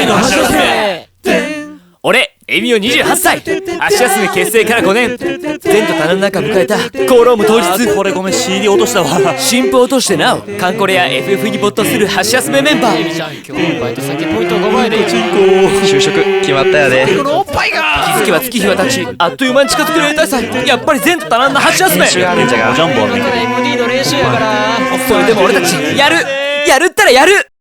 代の箸休め。俺、エミオ28歳。箸休め結成から5年。前途多難な中迎えたコローム当日。 これごめん CD 落としたわ。 新譜を落としてなおカンコレや FF に没頭する箸休めメンバー。 エミちゃん、今日のバイト先ポイント5倍で就職決まったやで。 気づけば月日は経ち、あっという間に近づく例大祭。やっぱり前途多難な箸休め。 練習あるんじゃが。 ジャンボは見てる。 今から MD の練習やから。 それでも俺たちやるったらやる。